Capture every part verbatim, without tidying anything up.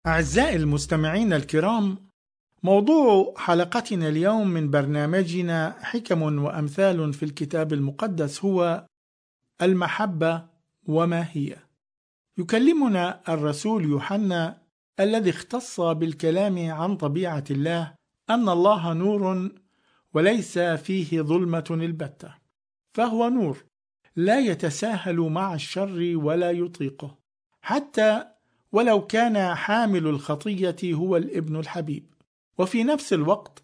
أعزائي المستمعين الكرام، موضوع حلقتنا اليوم من برنامجنا حكم وأمثال في الكتاب المقدس هو المحبة وما هي. يكلمنا الرسول يوحنا الذي اختص بالكلام عن طبيعة الله أن الله نور وليس فيه ظلمة البتة، فهو نور لا يتساهل مع الشر ولا يطيقه، حتى ولو كان حامل الخطية هو الابن الحبيب. وفي نفس الوقت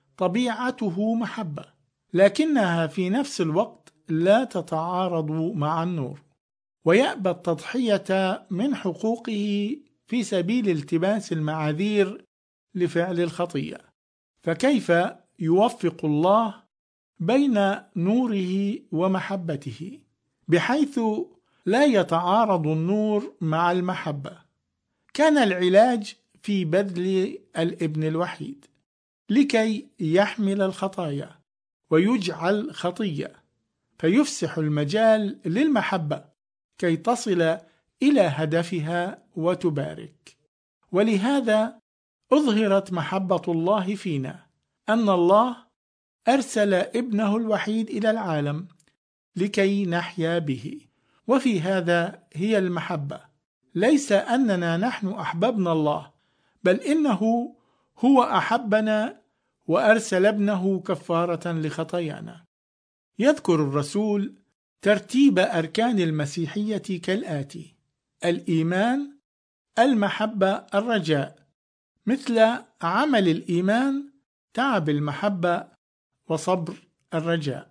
طبيعته محبة، لكنها في نفس الوقت لا تتعارض مع النور، ويأبى التضحية من حقوقه في سبيل التباس المعاذير لفعل الخطية. فكيف يوفق الله بين نوره ومحبته بحيث لا يتعارض النور مع المحبة؟ كان العلاج في بذل الابن الوحيد لكي يحمل الخطايا ويجعل خطية، فيفسح المجال للمحبة كي تصل إلى هدفها وتبارك. ولهذا أظهرت محبة الله فينا، أن الله أرسل ابنه الوحيد إلى العالم لكي نحيا به. وفي هذا هي المحبة، ليس أننا نحن أحببنا الله، بل إنه هو أحبنا وأرسل ابنه كفارة لخطايانا. يذكر الرسول ترتيب أركان المسيحية كالآتي: الإيمان، المحبة، الرجاء. مثل عمل الإيمان تعب المحبة وصبر الرجاء.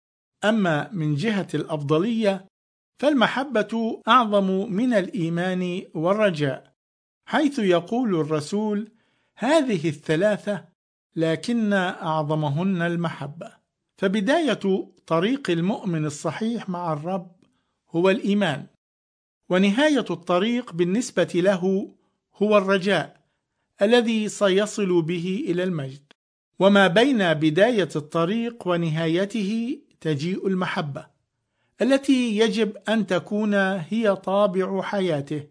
أما من جهة الأفضلية فالمحبة أعظم من الإيمان والرجاء، حيث يقول الرسول: هذه الثلاثة لكن أعظمهن المحبة. فبداية طريق المؤمن الصحيح مع الرب هو الإيمان، ونهاية الطريق بالنسبة له هو الرجاء الذي سيصل به إلى المجد. وما بين بداية الطريق ونهايته تجيء المحبة التي يجب أن تكون هي طابع حياته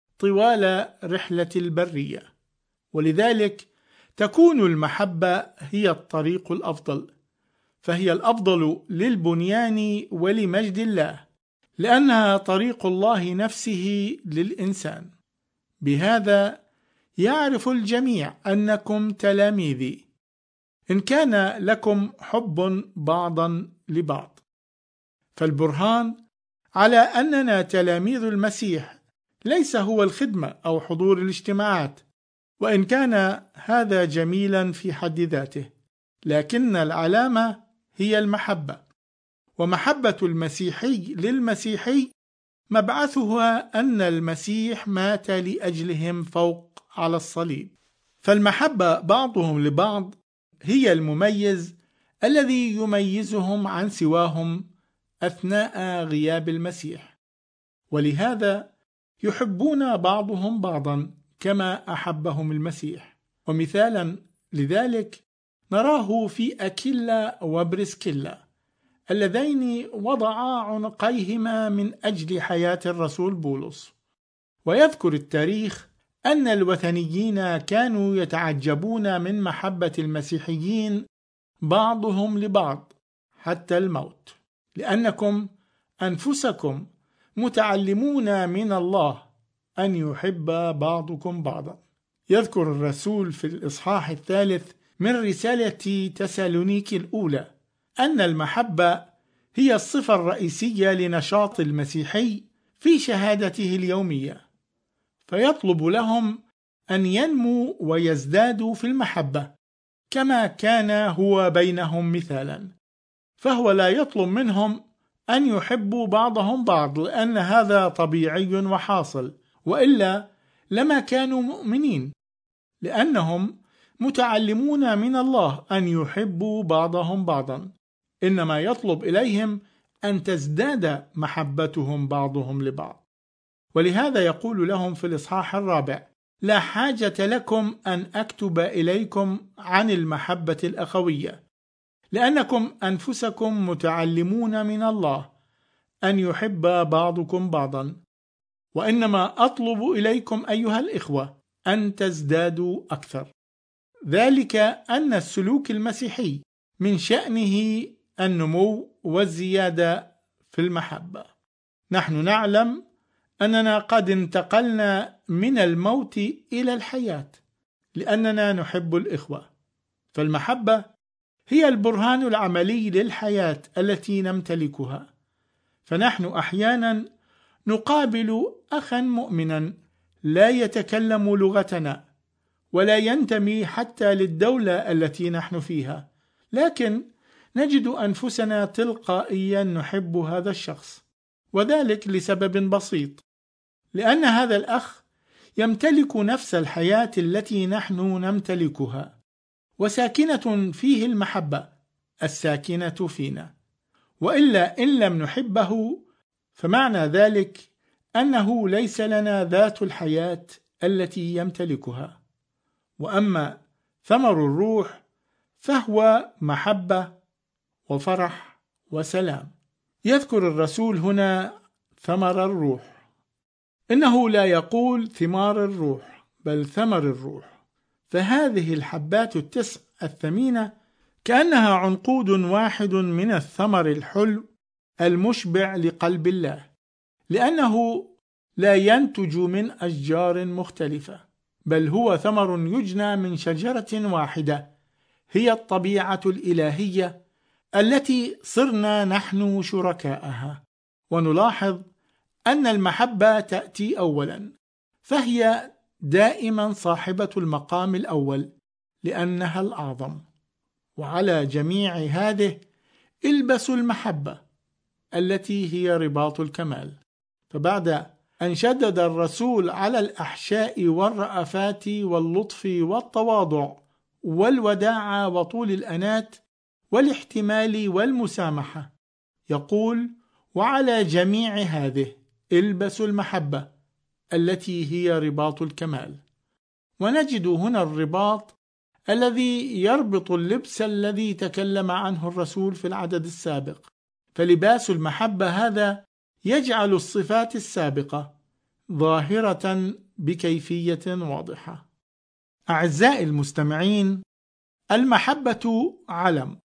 طوال رحلة البرية. ولذلك تكون المحبة هي الطريق الأفضل، فهي الأفضل للبنيان ولمجد الله، لأنها طريق الله نفسه للإنسان. بهذا يعرف الجميع أنكم تلاميذي، إن كان لكم حب بعضا لبعض. فالبرهان على أننا تلاميذ المسيح ليس هو الخدمة أو حضور الاجتماعات، وإن كان هذا جميلا في حد ذاته، لكن العلامة هي المحبة. ومحبة المسيحي للمسيحي مبعثها أن المسيح مات لأجلهم فوق على الصليب. فالمحبة بعضهم لبعض هي المميز الذي يميزهم عن سواهم أثناء غياب المسيح، ولهذا يحبون بعضهم بعضا كما أحبهم المسيح. ومثالا لذلك نراه في أكيلا وبرسكيلا اللذين وضعا عنقيهما من أجل حياة الرسول بولس. ويذكر التاريخ أن الوثنيين كانوا يتعجبون من محبة المسيحيين بعضهم لبعض حتى الموت، لأنكم أنفسكم متعلمون من الله أن يحب بعضكم بعضا. يذكر الرسول في الإصحاح الثالث من رسالة تسالونيكي الأولى أن المحبة هي الصفة الرئيسية لنشاط المسيحي في شهادته اليومية، فيطلب لهم أن ينموا ويزدادوا في المحبة كما كان هو بينهم مثالا. فهو لا يطلب منهم أن يحبوا بعضهم بعض، لأن هذا طبيعي وحاصل، وإلا لما كانوا مؤمنين، لأنهم متعلمون من الله أن يحبوا بعضهم بعضا. إنما يطلب إليهم أن تزداد محبتهم بعضهم لبعض. ولهذا يقول لهم في الإصحاح الرابع: لا حاجة لكم أن أكتب إليكم عن المحبة الأخوية، لأنكم أنفسكم متعلمون من الله أن يحب بعضكم بعضا. وإنما أطلب إليكم أيها الإخوة أن تزدادوا أكثر، ذلك أن السلوك المسيحي من شأنه النمو والزيادة في المحبة. نحن نعلم أننا قد انتقلنا من الموت إلى الحياة لأننا نحب الإخوة، فالمحبة هي البرهان العملي للحياة التي نمتلكها. فنحن أحيانا نقابل أخا مؤمنا لا يتكلم لغتنا ولا ينتمي حتى للدولة التي نحن فيها، لكن نجد أنفسنا تلقائيا نحب هذا الشخص، وذلك لسبب بسيط، لأن هذا الأخ يمتلك نفس الحياة التي نحن نمتلكها، وساكنة فيه المحبة الساكنة فينا. وإلا إن لم نحبه فمعنى ذلك أنه ليس لنا ذات الحياة التي يمتلكها. وأما ثمر الروح فهو محبة وفرح وسلام. يذكر الرسول هنا ثمر الروح، إنه لا يقول ثمار الروح بل ثمر الروح، فهذه الحبات التسع الثمينة كأنها عنقود واحد من الثمر الحلو المشبع لقلب الله، لأنه لا ينتج من أشجار مختلفة، بل هو ثمر يجنى من شجرة واحدة هي الطبيعة الإلهية التي صرنا نحن شركاءها. ونلاحظ أن المحبة تأتي أولا، فهي دائما صاحبة المقام الأول لأنها الأعظم. وعلى جميع هذه البسوا المحبة التي هي رباط الكمال. فبعد أن شدد الرسول على الأحشاء والرأفات واللطف والتواضع والوداعة وطول الأنات والاحتمال والمسامحة، يقول: وعلى جميع هذه البسوا المحبة التي هي رباط الكمال. ونجد هنا الرباط الذي يربط اللبس الذي تكلم عنه الرسول في العدد السابق، فلباس المحبة هذا يجعل الصفات السابقة ظاهرة بكيفية واضحة. أعزائي المستمعين، المحبة علم،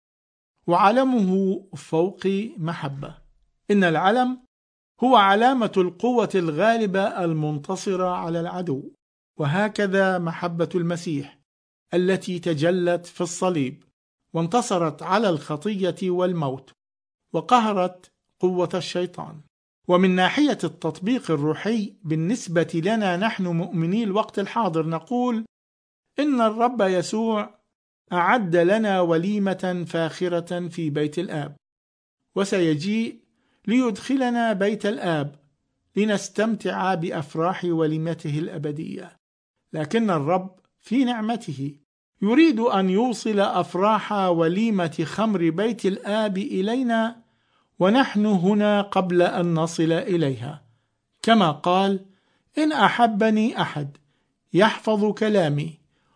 وعلمه فوق محبة. إن العلم هو علامة القوة الغالبة المنتصرة على العدو، وهكذا محبة المسيح التي تجلت في الصليب وانتصرت على الخطية والموت وقهرت قوة الشيطان. ومن ناحية التطبيق الروحي بالنسبة لنا نحن مؤمني الوقت الحاضر نقول إن الرب يسوع أعد لنا وليمة فاخرة في بيت الآب، وسيجيء ليدخلنا بيت الآب لنستمتع بأفراح وليمته الأبدية. لكن الرب في نعمته يريد أن يوصل أفراح وليمة خمر بيت الآب إلينا ونحن هنا قبل أن نصل إليها، كما قال: إن أحبني أحد يحفظ كلامي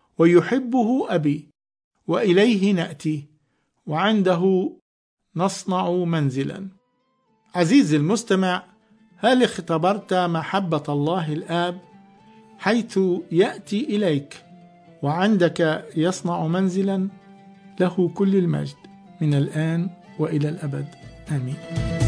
ويحبه أبي وإليه نأتي وعنده نصنع منزلا. عزيزي المستمع، هل اختبرت محبة الله الآب حيث يأتي إليك وعندك يصنع منزلا؟ له كل المجد من الآن وإلى الأبد، آمين.